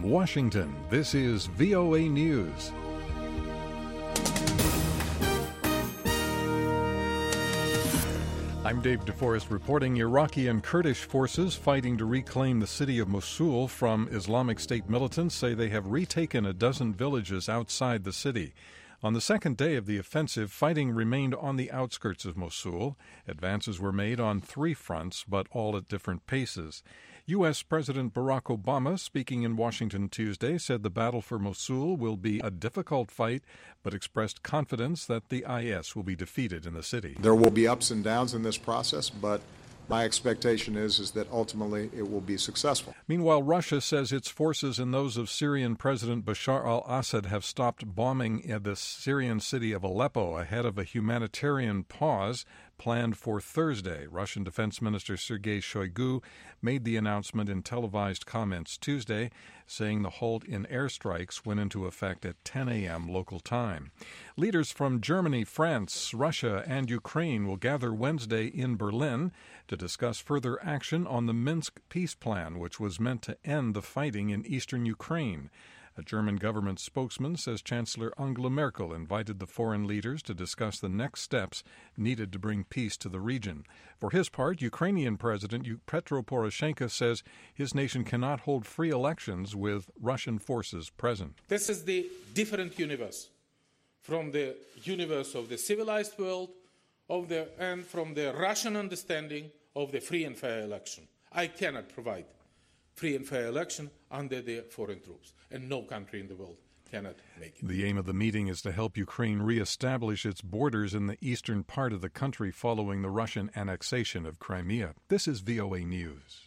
Washington, this is VOA News. I'm Dave DeForest reporting Iraqi and Kurdish forces fighting to reclaim the city of Mosul from Islamic State militants say they have retaken a dozen villages outside the city. On the second day of the offensive, fighting remained on the outskirts of Mosul. Advances were made on three fronts, but all at different paces. U.S. President Barack Obama, speaking in Washington Tuesday, said the battle for Mosul will be a difficult fight, but expressed confidence that the IS will be defeated in the city. There will be ups and downs in this process, but my expectation is that ultimately it will be successful. Meanwhile, Russia says its forces and those of Syrian President Bashar al-Assad have stopped bombing the Syrian city of Aleppo ahead of a humanitarian pause planned for Thursday. Russian Defense Minister Sergei Shoigu made the announcement in televised comments Tuesday, saying the halt in airstrikes went into effect at 10 a.m. local time. Leaders from Germany, France, Russia, and Ukraine will gather Wednesday in Berlin to discuss further action on the Minsk peace plan, which was meant to end the fighting in eastern Ukraine. A German government spokesman says Chancellor Angela Merkel invited the foreign leaders to discuss the next steps needed to bring peace to the region. For his part, Ukrainian President Petro Poroshenko says his nation cannot hold free elections with Russian forces present. This is the different universe from the universe of the civilized world and from the Russian understanding of the free and fair election. I cannot provide free and fair election under the foreign troops, and no country in the world cannot make it. The aim of the meeting is to help Ukraine reestablish its borders in the eastern part of the country following the Russian annexation of Crimea. This is VOA News.